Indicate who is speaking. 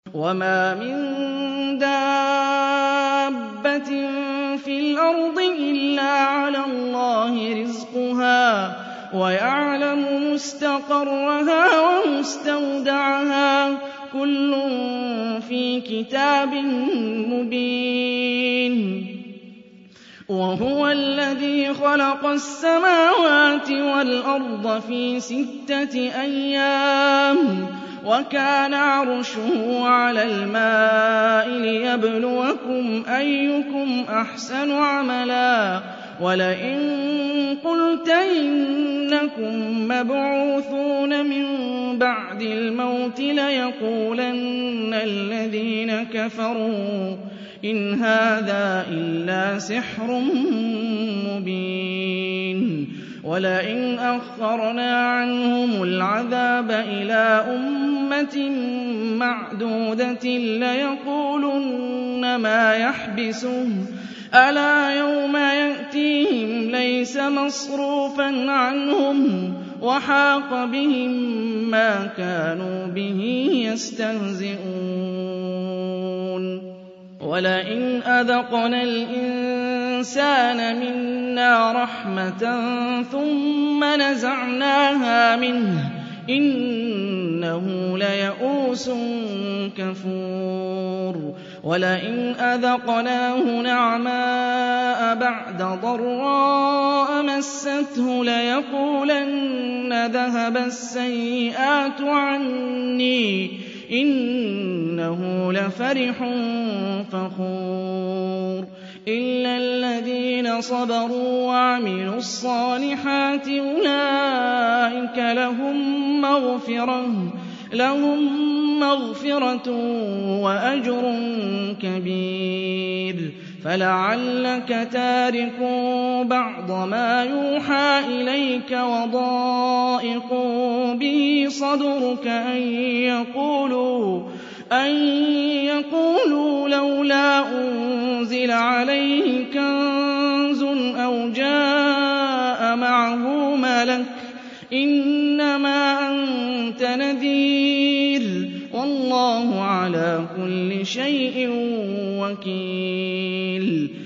Speaker 1: وَمَا مِن دَابَّةٍ فِي الْأَرْضِ إِلَّا عَلَى اللَّهِ رِزْقُهَا وَيَعْلَمُ مُسْتَقَرَّهَا وَمُسْتَوْدَعَهَا ۚ كُلٌّ فِي كِتَابٍ مُّبِينٍ وَهُوَ الَّذِي خَلَقَ السَّمَاوَاتِ وَالْأَرْضَ فِي 6 أَيَّامٍ وَكَانَ عَرْشُهُ عَلَى الْمَاءِ لِيَبْلُوَكُمْ أَيُّكُمْ أَحْسَنُ عَمَلًا ۗ وَلَئِن قُلْتَ إِنَّكُم مَّبْعُوثُونَ مِن بَعْدِ الْمَوْتِ لَيَقُولَنَّ الَّذِينَ كَفَرُوا إِنْ هَٰذَا إِلَّا سِحْرٌ مُّبِينٌ وَلَئِنْ أَخَّرْنَا عَنْهُمُ الْعَذَابَ إِلَىٰ أُمَّةٍ مَّعْدُودَةٍ لَّيَقُولُنَّ مَا يَحْبِسُهُ ۗ أَلَا يَوْمَ يَأْتِيهِمْ لَيْسَ مَصْرُوفًا عَنْهُمْ وَحَاقَ بِهِم مَّا كَانُوا بِهِ يَسْتَهْزِئُونَ وَلَئِنْ أَذَقْنَا الْإِنسَانَ مِنَّا رَحْمَةً ثُمَّ نَزَعْنَاهَا مِنْهُ إِنَّهُ لَيَئُوسٌ كَفُورٌ وَلَئِنْ أَذَقْنَاهُ نَعْمَاءَ بَعْدَ ضَرَّاءَ مَسَّتْهُ لَيَقُولَنَّ ذَهَبَ السَّيِّئَاتُ عَنِّي إِنَّهُ لَفَرِحٌ فَخُورٌ إِلَّا الَّذِينَ صَبَرُوا وَعَمِلُوا الصَّالِحَاتِ أُولَٰئِكَ لَهُم مَّغْفِرَةٌ وَأَجْرٌ كَبِيرٌ فَلَعَلَّكَ تَارِكٌ بَعْضَ مَا يُوحَىٰ إِلَيْكَ وَضَائِقٌ بِهِ صَدْرُكَ أَن يَقُولُوا لَوْلَا أُنزِلَ عَلَيْهِ كَنزٌ أَوْ جَاءَ مَعَهُ مَلَكٌ ۚ إِنَّمَا أَنتَ نَذِيرٌ ۚ وَاللَّهُ عَلَىٰ كُلِّ شَيْءٍ وَكِيلٌ